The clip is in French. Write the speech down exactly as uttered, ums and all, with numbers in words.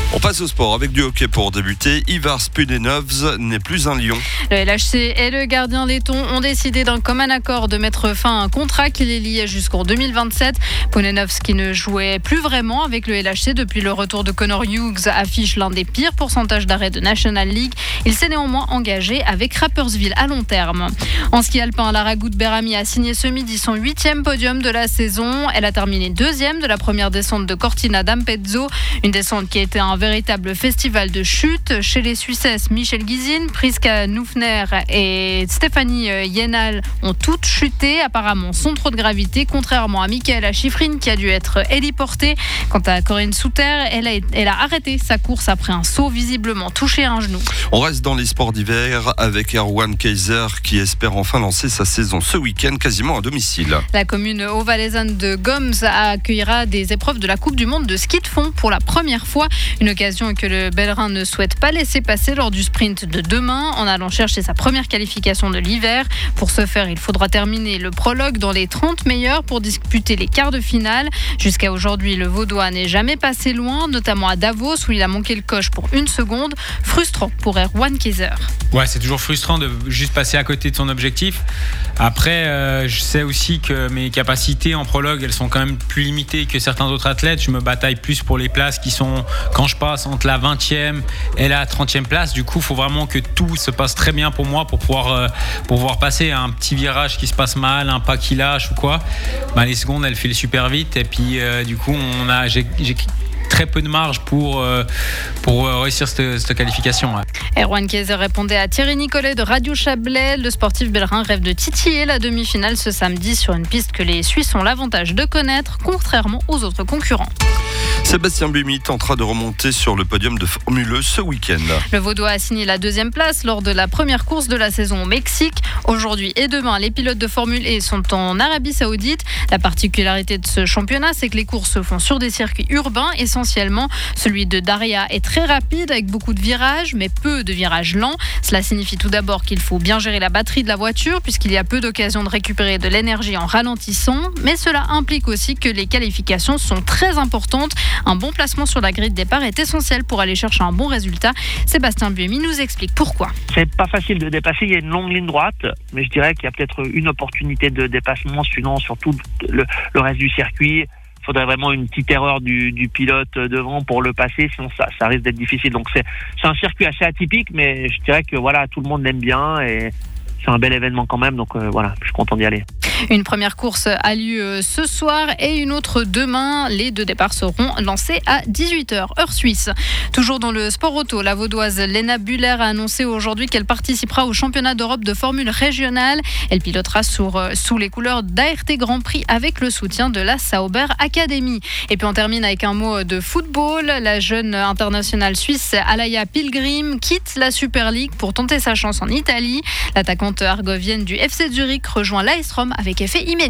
On passe au sport avec du hockey pour débuter. Ivar Spunenovs n'est plus un lion. Le L H C et le gardien letton ont décidé d'un commun accord de mettre fin à un contrat qui les liait jusqu'en deux mille vingt-sept. Spunenovs, qui ne jouait plus vraiment avec le L H C depuis le retour de Connor Hughes, affiche l'un des pires pourcentages d'arrêt de National League. Il s'est néanmoins engagé avec Rapperswil à long terme. En ski alpin, Lara Gut-Berami a signé ce midi son huitième podium de la saison. Elle a terminé deuxième de la première descente de Cortina d'Ampezzo. Une descente qui a été un véritable festival de chute. Chez les Suissesses, Michel Gizin, Priska Nufner et Stéphanie Yenal ont toutes chuté. Apparemment, sans trop de gravité, contrairement à Michaela Schifrin qui a dû être héliportée. Quant à Corinne Souter, elle a, elle a arrêté sa course après un saut visiblement touché à un genou. On reste dans les sports d'hiver avec Erwan Kaiser qui espère enfin lancer sa saison ce week-end quasiment à domicile. La commune haut-valaisanne de Goms accueillera des épreuves de la Coupe du Monde de ski de fond pour la première fois. Une occasion que le Bellerin ne souhaite pas laisser passer lors du sprint de demain en allant chercher sa première qualification de l'hiver. Pour ce faire, il faudra terminer le prologue dans les trente meilleurs pour disputer les quarts de finale. Jusqu'à aujourd'hui, le Vaudois n'est jamais passé loin, notamment à Davos où il a manqué le coche pour une seconde. Frustrant pour Erwan Kaiser. Ouais, c'est toujours frustrant de juste passer à côté de son objectif. Après, euh, je sais aussi que mes capacités en prologue, elles sont quand même plus limitées que certains autres athlètes. Je me bataille plus pour les places qui sont, quand je passe entre la vingtième et la trentième place. Du coup, il faut vraiment que tout se passe très bien pour moi pour pouvoir, euh, pour pouvoir passer à un petit virage qui se passe mal, un pas qui lâche ou quoi. Ben, les secondes, elles filent super vite. Et puis, euh, du coup, on a, j'ai, j'ai très peu de marge pour, euh, pour réussir cette, cette qualification. Ouais. Erwan Kaiser répondait à Thierry Nicolet de Radio Chablais. Le sportif bellerin rêve de titiller la demi-finale ce samedi sur une piste que les Suisses ont l'avantage de connaître, contrairement aux autres concurrents. Sébastien Buemi tentera de remonter sur le podium de Formule E ce week-end. Le Vaudois a signé la deuxième place lors de la première course de la saison au Mexique. Aujourd'hui et demain, les pilotes de Formule E sont en Arabie Saoudite. La particularité de ce championnat, c'est que les courses se font sur des circuits urbains essentiellement. Celui de Daria est très rapide avec beaucoup de virages, mais peu de virages lents. Cela signifie tout d'abord qu'il faut bien gérer la batterie de la voiture puisqu'il y a peu d'occasions de récupérer de l'énergie en ralentissant. Mais cela implique aussi que les qualifications sont très importantes. Un bon placement sur la grille de départ est essentiel pour aller chercher un bon résultat. Sébastien Buemi nous explique pourquoi. C'est pas facile de dépasser, il y a une longue ligne droite, mais je dirais qu'il y a peut-être une opportunité de dépassement, sinon sur tout le, le reste du circuit. Il faudrait vraiment une petite erreur du, du pilote devant pour le passer, sinon ça, ça risque d'être difficile. Donc c'est, c'est un circuit assez atypique, mais je dirais que voilà, tout le monde l'aime bien et c'est un bel événement quand même, donc euh, voilà, je suis content d'y aller. Une première course a lieu ce soir et une autre demain. Les deux départs seront lancés à dix-huit heures, heure suisse. Toujours dans le sport auto, la vaudoise Lena Buller a annoncé aujourd'hui qu'elle participera au championnat d'Europe de formule régionale. Elle pilotera sur, sous les couleurs d'A R T Grand Prix avec le soutien de la Sauber Academy. Et puis on termine avec un mot de football. La jeune internationale suisse Alaya Pilgrim quitte la Super League pour tenter sa chance en Italie. L'attaquante argovienne du F C Zurich rejoint l'A S Rome avec effet immédiat.